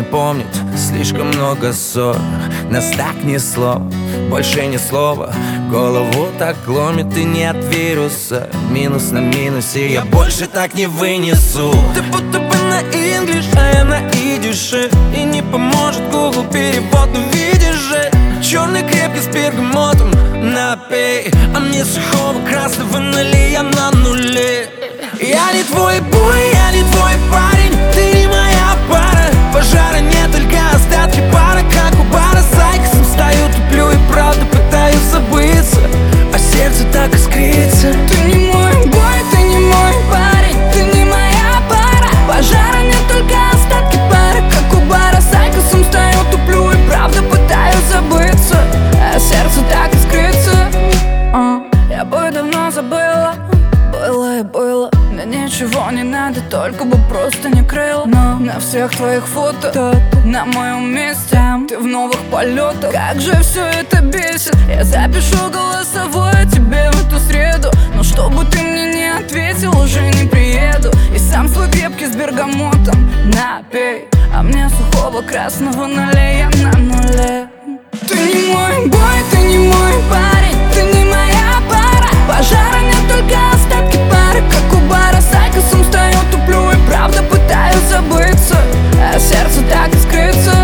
песня помнит слишком много ссор. Нас так несло, больше ни слова. Голову так ломит и нет вируса. Минус на минусе, я больше так не вынесу. Ты будто бы на инглиш, а я на идише. И не поможет Google перевод, но видишь же, черный крепкий с бергамотом напей. А мне сухого красного налей, я на нуле. Я не твой бой, я не твой парень, ты не моя пара. Пожара нет, только остатки пара. Как у бара с айкосом стою, туплю и правда пытаюсь забыться, а сердце так искрится. Ты не мой бой, ты не мой парень, ты не моя пара. Пожара нет, только остатки пара. Как у бара с айкосом стою, туплю и правда пытаюсь забыться, а сердце так искрится. Я бы давно забыла, было и было. Мне ничего не надо, только бы просто не крыл. Но на всех твоих фото, на моем месте, ты в новых полетах. Как же все это бесит. Я запишу голосовое тебе в эту среду, но чтобы ты мне не ответил, уже не приеду. И сам свой крепкий с бергамотом напей, а мне сухого красного налей, я на нуле. Ты не мой бой, ты не мой парень, ты не моя пара. Пожара нет, только остатки пары. Как у бара с айкосом стою, туплю и правда пытаюсь забыться, а сердце так искрится.